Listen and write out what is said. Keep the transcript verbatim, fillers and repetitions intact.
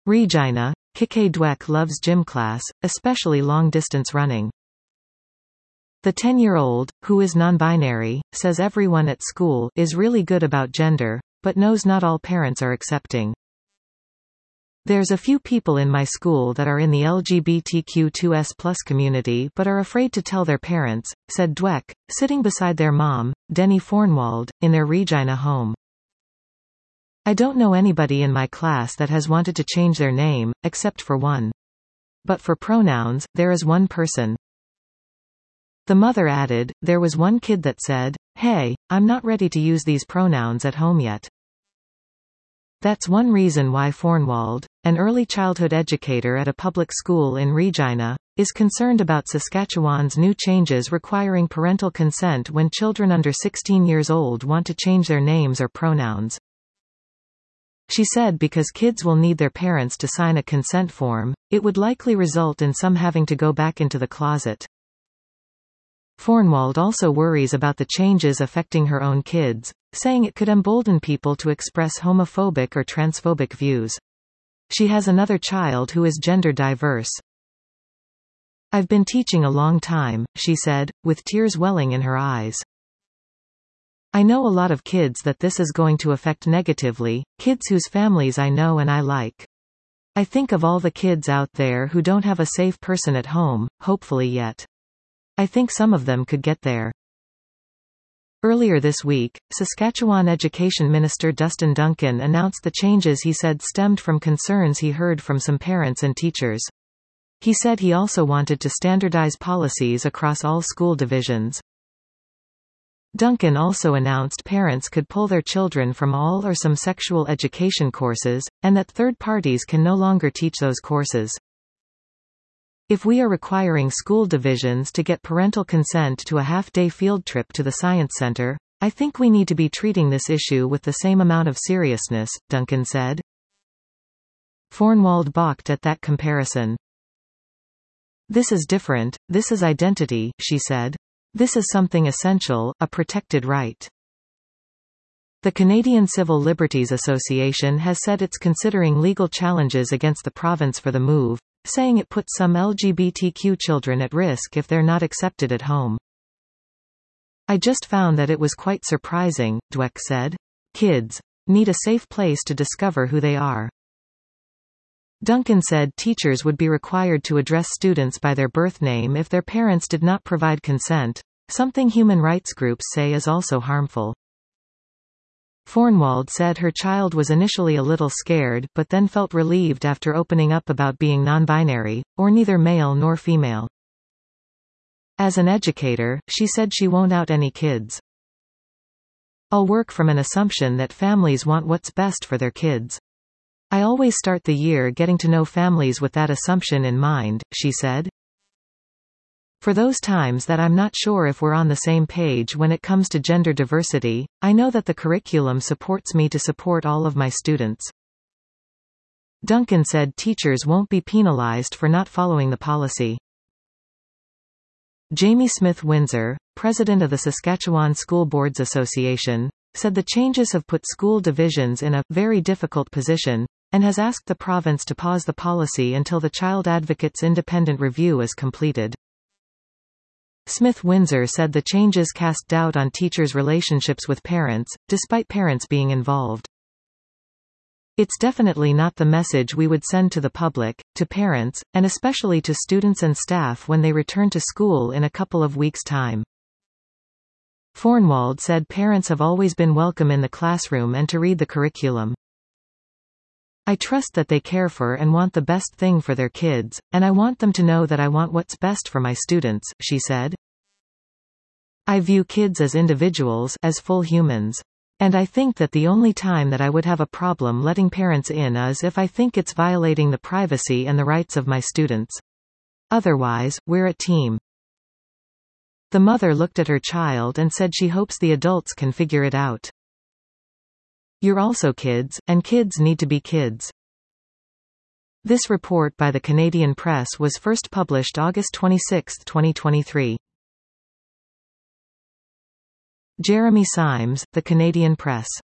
Regina, Kike Dweck loves gym class, especially long-distance running. The ten-year-old, who is non-binary, says everyone at school is really good about gender, but knows not all parents are accepting. There's a few people in my school that are in the L G B T Q two S plus community but are afraid to tell their parents, said Dweck, sitting beside their mom, Denny Fornwald, in their Regina home. I don't know anybody in my class that has wanted to change their name, except for one. But for pronouns, there is one person. The mother added, there was one kid that said, "Hey, I'm not ready to use these pronouns at home yet." That's one reason why Fornwald, an early childhood educator at a public school in Regina, is concerned about Saskatchewan's new changes requiring parental consent when children under sixteen years old want to change their names or pronouns. She said because kids will need their parents to sign a consent form, it would likely result in some having to go back into the closet. Fornwald also worries about the changes affecting her own kids, saying it could embolden people to express homophobic or transphobic views. She has another child who is gender diverse. I've been teaching a long time, she said, with tears welling in her eyes. I know a lot of kids that this is going to affect negatively, kids whose families I know and I like. I think of all the kids out there who don't have a safe person at home, hopefully yet. I think some of them could get there. Earlier this week, Saskatchewan Education Minister Dustin Duncan announced the changes he said stemmed from concerns he heard from some parents and teachers. He said he also wanted to standardize policies across all school divisions. Duncan also announced parents could pull their children from all or some sexual education courses, and that third parties can no longer teach those courses. If we are requiring school divisions to get parental consent to a half-day field trip to the Science Center, I think we need to be treating this issue with the same amount of seriousness, Duncan said. Fornwald balked at that comparison. This is different, this is identity, she said. This is something essential, a protected right. The Canadian Civil Liberties Association has said it's considering legal challenges against the province for the move, saying it puts some L G B T Q children at risk if they're not accepted at home. I just found that it was quite surprising, Dweck said. Kids need a safe place to discover who they are. Duncan said teachers would be required to address students by their birth name if their parents did not provide consent, something human rights groups say is also harmful. Fornwald said her child was initially a little scared but then felt relieved after opening up about being non-binary, or neither male nor female. As an educator, she said she won't out any kids. I'll work from an assumption that families want what's best for their kids. I always start the year getting to know families with that assumption in mind, she said. For those times that I'm not sure if we're on the same page when it comes to gender diversity, I know that the curriculum supports me to support all of my students. Duncan said teachers won't be penalized for not following the policy. Jamie Smith Windsor, president of the Saskatchewan School Boards Association, said the changes have put school divisions in a very difficult position, and has asked the province to pause the policy until the child advocate's independent review is completed. Smith Windsor said the changes cast doubt on teachers' relationships with parents, despite parents being involved. It's definitely not the message we would send to the public, to parents, and especially to students and staff when they return to school in a couple of weeks' time. Fornwald said parents have always been welcome in the classroom and to read the curriculum. I trust that they care for and want the best thing for their kids, and I want them to know that I want what's best for my students, she said. I view kids as individuals, as full humans. And I think that the only time that I would have a problem letting parents in is if I think it's violating the privacy and the rights of my students. Otherwise, we're a team. The mother looked at her child and said she hopes the adults can figure it out. You're also kids, and kids need to be kids. This report by the Canadian Press was first published August twenty-sixth, twenty twenty-three. Jeremy Symes, The Canadian Press.